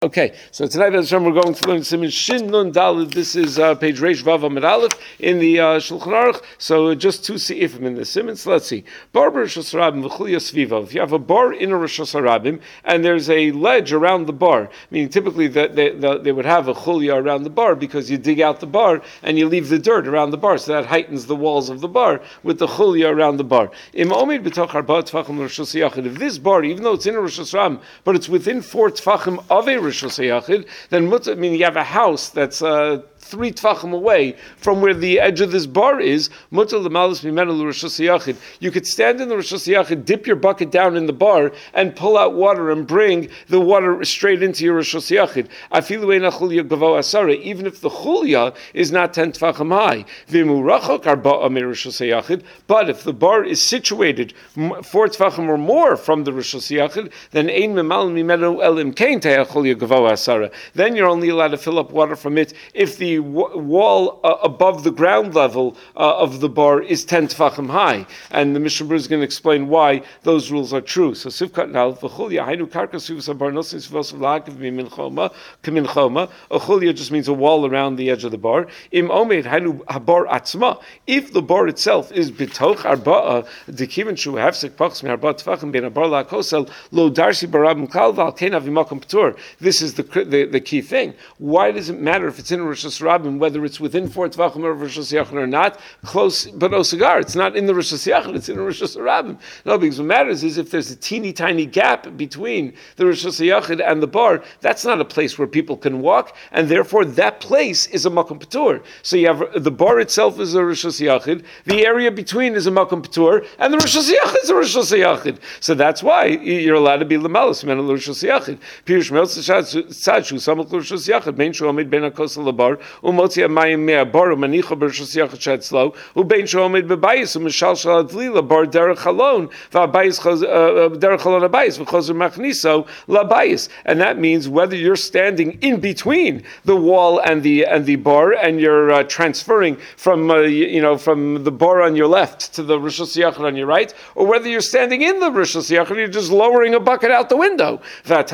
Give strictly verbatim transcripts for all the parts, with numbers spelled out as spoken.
Okay, so tonight we're going to learn Siman Shin Nun Daled. This is uh, page Reish Vav Amud Aleph in the uh, Shulchan Aruch. So uh, just two seifim in the Siman. So let's see. Bar Rosh Hashanah v'chulya sviva. If you have a bar in a Rosh Hashanah and there's a ledge around the bar, meaning typically that they, they, they would have a chulya around the bar because you dig out the bar and you leave the dirt around the bar, so that heightens the walls of the bar with the chulya around the bar. Im Omed b'toch arba tfachim Rosh Hashanah. If this bar, even though it's in a Rosh Hashanah, but it's within four tfachim of a Rosh Hashanah, then mutter, I mean, you have a house that's uh, three tfachim away from where the edge of this bar is. Mutter l'malus mimenu l'Rosh Hashanah. You could stand in the Rosh Hashanah, dip your bucket down in the bar, and pull out water and bring the water straight into your Rosh Hashanah. Afilu ein chulya gavo asara, even if the chulya is not ten tfachim high. V'mu rachok arba'a mi Rosh Hashanah. But if the bar is situated four tfachim or more from the Rosh Hashanah, then ein mimal mimenu elim kein te'ach chulya gavo asara. Then you're only allowed to fill up water from it if the w- wall uh, above the ground level uh, of the bar is ten tfachim high. And the Mishnah Berurah is going to explain why those rules are true. So Sivkat Nal, v'chulya hainu karka sivus habar nosin sivos v'la'akiv mimin choma, kamin choma. A chulya just means a wall around the edge of the bar. Im omed hainu habar atzma. If the bar itself is bitoch arba'a, dekiven shu hafsek pachs mi arba tfachim ben habar la'kosel, lo darsi barabim kal v'al ken avimakom p'tur. This is the, the the key thing. Why does it matter if it's in Rosh Hashanah, whether it's within four tvachim of Rosh Hashanah or not? Close, but no cigar. It's not in the Rosh Hashanah. It's in the Rosh Hashanah. No, because what matters is if there's a teeny tiny gap between the Rosh Hashanah and the bar. That's not a place where people can walk, and therefore that place is a makom patur. So you have the bar itself is a Rosh Hashanah. The area between is a makom patur, and the Rosh Hashanah is a Rosh Hashanah. So that's why you're allowed to be lemalos men Rosh Hashanah. Pirush Melchizedek Tzad Samach Rosh Hashanah Ben Shomed Ben Akosel Labar Umotzi Amayim Mea Bar Umanicha Rosh Hashanah Shetzlo Ubein Shomed Bebayis Umishal Shal Adlila Bar Derech Halon VaBayis Derech Halon Abayis VeChozer Machniso LaBayis. And that means whether you're standing in between the wall and the and the bar, and you're uh, transferring from uh, you, you know from the bar on your left to the Rosh Hashanah on your right, or whether you're standing in the Rosh Hashanah and you're just lowering a bucket out the window.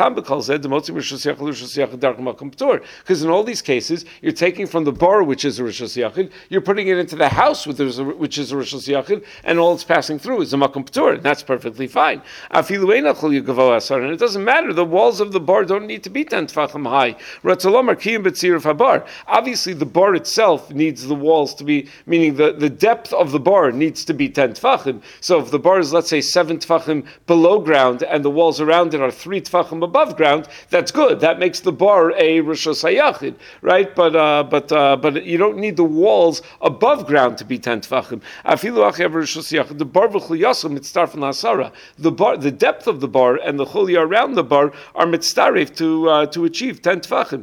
Because in all these cases, you're taking from the bar, which is a Rosh Hashanah, you're putting it into the house, which is a, which is a Rosh Hashanah, and all it's passing through is a Makom P'tur, and that's perfectly fine. And it doesn't matter, the walls of the bar don't need to be ten tfachim high. Obviously, the bar itself needs the walls to be, meaning the, the depth of the bar needs to be ten tfachim. So if the bar is, let's say, seven tfachim below ground, and the walls around it are three tfachim above ground, that's good. That makes the bar a Rosh Hashanah, right? But uh, but uh, but you don't need the walls above ground to be ten tfachim. The bar v'chulyasim mitztaref l'asara. The bar, the depth of the bar and the chulya around the bar are mitztaref to uh, to achieve ten tfachim.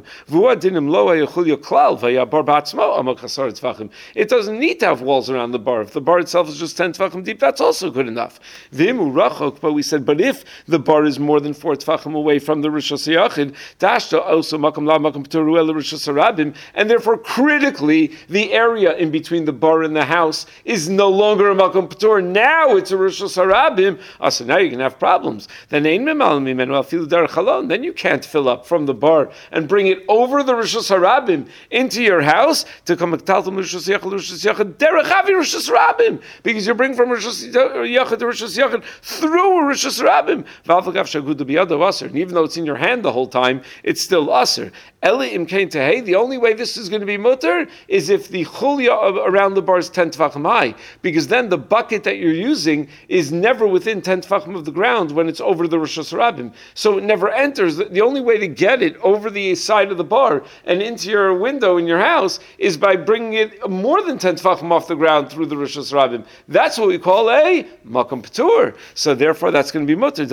It doesn't need to have walls around the bar. If the bar itself is just ten tfachim deep, that's also good enough. But we said, but if the bar is more than four tfachim away from the Rosh Hashanah, dashta also makam la makam p'tur el Rosh Hashanah, and therefore critically the area in between the bar and the house is no longer a makam p'tur. Now it's a Rosh Hashanah. Oh, so now you can have problems. Then ein mimal mimenu afilu derech halon. Then you can't fill up from the bar and bring it over the Rosh Hashanah into your house to come aktaltum Rosh Hashanah Rosh Hashanah derech avi Rosh Hashanah, because you're bringing from Rosh Hashanah to Rosh Hashanah through a Rosh Hashanah. And even though it's in your hand the whole time, it's still aser. The only way this is going to be mutter is if the chulya around the bar is ten tefachim high, because then the bucket that you're using is never within ten tefachim of the ground when it's over the Rosh Hashanah. So it never enters. The only way to get it over the side of the bar and into your window in your house is by bringing it more than ten tefachim off the ground through the Rosh Hashanah. That's what we call a makam p'tur. So therefore, that's going to be mutter.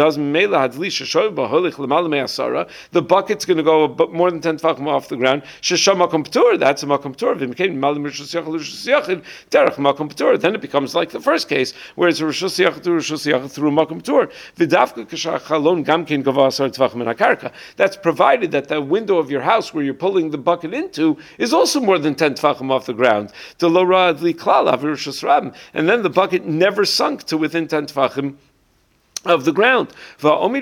The bucket's going to go more than ten tefachim off the ground. Shesha makam p'tur. That's a makam p'tur. Then it becomes like the first case, where it's a Rosh Hashanah to Rosh Hashanah through makam p'tur. That's provided that the window of your house where you're pulling the bucket into is also more than ten tefachim off the ground. And then the bucket never sunk to within ten tefachim of the ground. Let's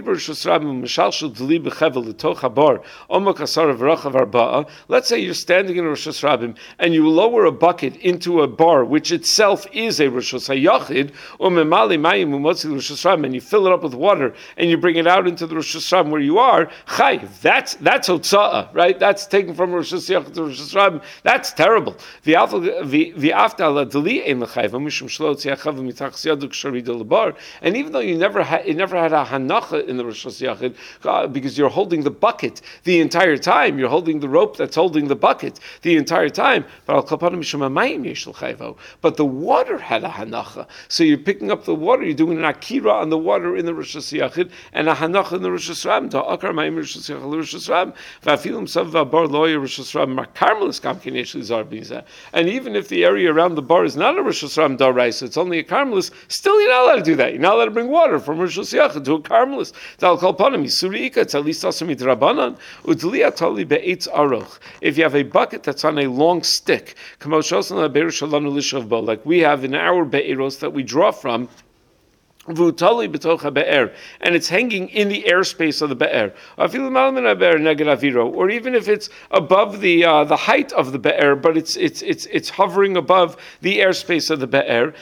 say you're standing in Rosh Hashanah and you lower a bucket into a bar, which itself is a Rosh Hashanah, and you fill it up with water and you bring it out into the Rosh Hashanah where you are. Chayiv. That's that's hotza'ah, right? That's taken from Rosh Hashanah to Rosh Hashanah. That's terrible. And even though you never it never had a hanacha in the Rosh Hashanah uh, because you're holding the bucket the entire time. You're holding the rope that's holding the bucket the entire time. But the water had a hanacha. So you're picking up the water, you're doing an akira on the water in the Rosh Hashanah and a hanacha in the Rosh Hashanah. And even if the area around the bar is not a Rosh Hashanah daraisa, it's only a karmelis, still you're not allowed to do that. You're not allowed to bring water from Rosh Hashanah to a karmelis. If you have a bucket that's on a long stick, like we have in our be'eros that we draw from, and it's hanging in the airspace of the be'er, or even if it's above the uh, the height of the be'er, but it's it's it's it's hovering above the airspace of the be'er.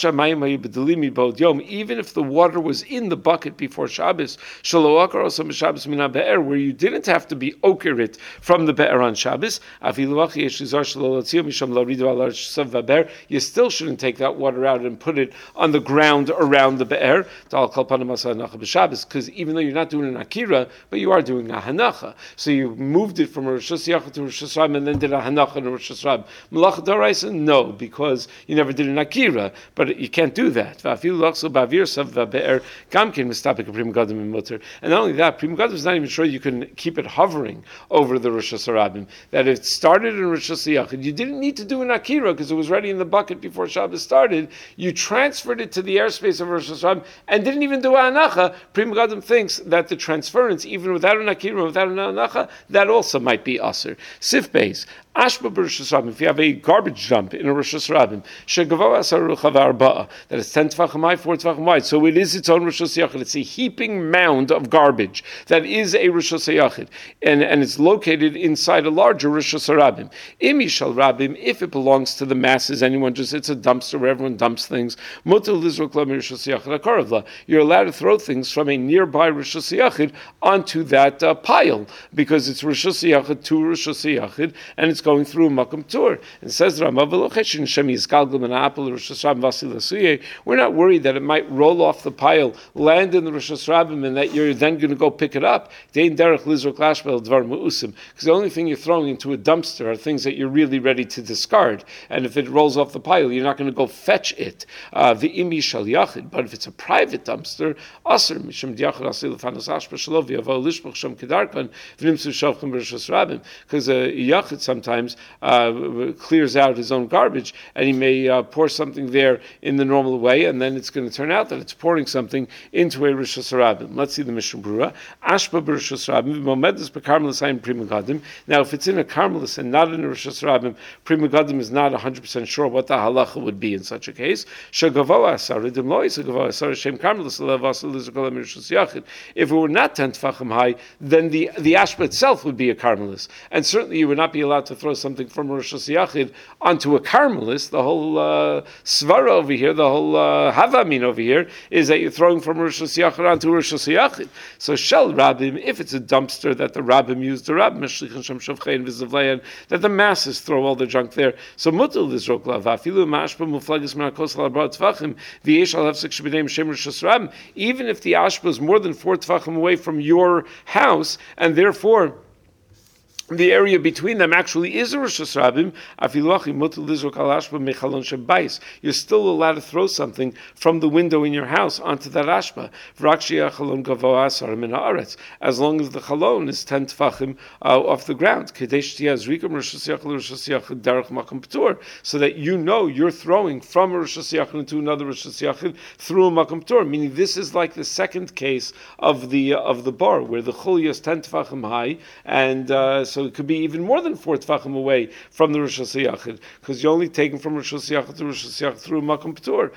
Even if the water was in the bucket before Shabbos, where you didn't have to be oker it from the be'er on Shabbos, you still shouldn't take that water out and put it on the ground around the be'er, because even though you're not doing an akira, but you are doing a hanacha. So you moved it from Rosh Hashanah to Rosh Hashanah and then did a hanacha in Rosh Hashanah. Malacha d'oraisa, no, because you never did an akira, but you can't do that. And not only that, Prima Gadim is not even sure you can keep it hovering over the Rosh Hashanah. That it started in Rosh Hashanah, you didn't need to do an akira because it was ready in the bucket before Shabbos started. You transferred it to the airspace of Rosh Hashanah and didn't even do anacha. Prima Gadim thinks that the transference, even without an akira, without an anacha, that also might be aser. Sif Beis. Ashba b'Rosh Hashanah, if you have a garbage dump in a Rosh Hashanah, shegavoa asarucha v'arba'a, that is ten tefachim high, four tefachim wide, so it is its own Rosh Hashanah. It's a heaping mound of garbage that is a Rosh Hashanah, and and it's located inside a larger Rosh Hashanah. Imi shal rabim, if it belongs to the masses, anyone just it's a dumpster where everyone dumps things. Mutal lizrok la Rosh Hashanah karavla. You're allowed to throw things from a nearby Rosh Hashanah onto that uh, pile because it's Rosh Hashanah to Rosh Hashanah, and it's going through Makom Tur. And says Rama, we're not worried that it might roll off the pile, land in the Rosh Hashanah, and that you're then going to go pick it up. Because the only thing you're throwing into a dumpster are things that you're really ready to discard. And if it rolls off the pile, you're not going to go fetch it. Uh, but if it's a private dumpster, because a yachid sometimes uh, clears out his own garbage, and he may uh, pour something there in the normal way, and then it's going to turn out that it's pouring something into a Rosh Hashanah. Let's see the Mishnah Brura. Ashba b'Rosh Hashanah, momedus b'karmelis hayim Prima Gadim. Now, if it's in a karmelis and not in a Rosh Hashanah, Prima Gadim is not one hundred percent sure what the halacha would be in such a case. Shegavoa asaridim lo yisegavoa asar shem karmelis levasel lizukolam Rosh Hashanah. If it were not ten tefachim high, then the the ashba itself would be a karmelis, and certainly you would not be allowed to throw something from Rosh Hashanah onto a karmelis. The whole uh, svara over here, the whole uh, havamin over here, is that you're throwing from Rosh Hashanah onto Rosh Hashanah. So shel rabbim, if it's a dumpster that the rabbim used, the rabbim that the masses throw all the junk there. So mutal is rokla vafilu mashpa muflagis merakos labar tvachim v'yesh al hafsek shebedem shem Rosh Hashanah. Even if the ashpa is more than four tvachim away from your house, and therefore the area between them actually is a Rosh Hashanah, you're still allowed to throw something from the window in your house onto that ashba. As long as the chalon is ten tefachim uh, off the ground. So that you know you're throwing from a Rosh Hashanah into another Rosh Hashanah through a Makom Tur. Meaning this is like the second case of the uh, of the bar, where the chulya is ten tefachim high, and uh, so so it could be even more than four tefachim away from the Rosh Hashanah, because you're only taking from Rosh Hashanah to Rosh Hashanah through Makom P'tur.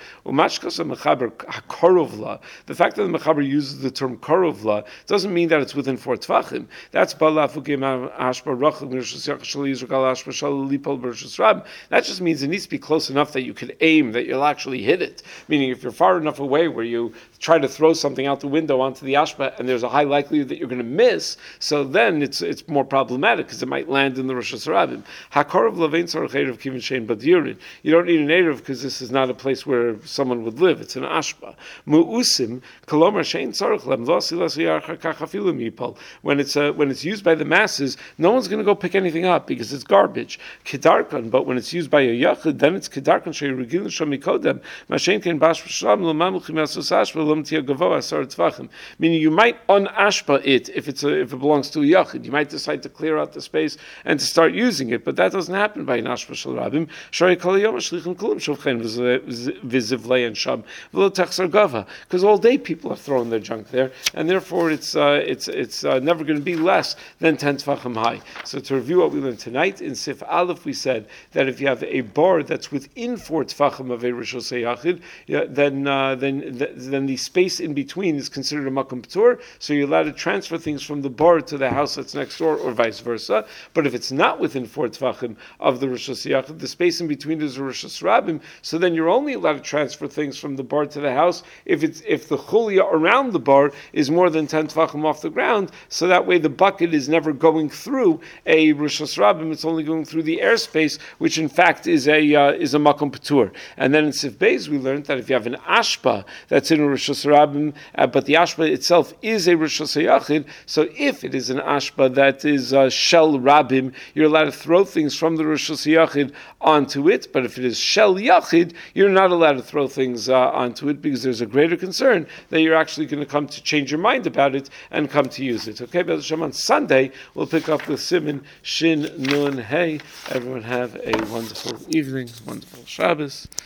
The fact that the Mechaber uses the term Karovla doesn't mean that it's within four tefachim. That's that just means it needs to be close enough that you can aim, that you'll actually hit it. Meaning, if you're far enough away where you try to throw something out the window onto the ashba and there's a high likelihood that you're going to miss, so then it's it's more problematic because it might land in the Rosh Hashanah. Hakarov lavein tzarich erev kivin shein badirin. You don't need an erev because this is not a place where someone would live. It's an ashba. Mu'usim kolomar shein tzarich lem v'asi lasu yarchar kach afilu mipal. When it's uh, when it's used by the masses, no one's going to go pick anything up because it's garbage. Kedarkan, but when it's used by a yachid, then it's kedarkan shein regilin shamikodem. Mashen ken bash v'shlam l'mamuchim asos ashba. Meaning you might unashpa it if it's a, if it belongs to a yachid. You might decide to clear out the space and to start using it, but that doesn't happen by an ashpa shel rabim. Because all day people are throwing their junk there, and therefore it's uh, it's it's uh, never going to be less than ten tefachim high. So to review what we learned tonight in Sif Aleph, we said that if you have a bar that's within four tefachim of a Rosh Hashanah, yeah, then uh, then then the space in between is considered a makom p'tur, so you're allowed to transfer things from the bar to the house that's next door, or vice versa. But if it's not within four tefachim of the Rosh Hashanah, the space in between is a Rosh Hashanah, so then you're only allowed to transfer things from the bar to the house if it's if the chulia around the bar is more than ten tefachim off the ground, so that way the bucket is never going through a Rosh Hashanah, it's only going through the airspace, which in fact is a uh, is a makom p'tur. And then in Sif Beis we learned that if you have an ashpa that's in a Rosh Hashanah, uh, but the ashpa itself is a Rosh Hashanah, so if it is an ashpa that is uh, shel rabim, you're allowed to throw things from the Rosh Hashanah onto it, but if it is shel yachid, you're not allowed to throw things uh, onto it because there's a greater concern that you're actually going to come to change your mind about it and come to use it. Okay, B'ez Hashem, on Sunday we'll pick up with Siman Shin Nun Hey. Everyone have a wonderful evening, wonderful Shabbos.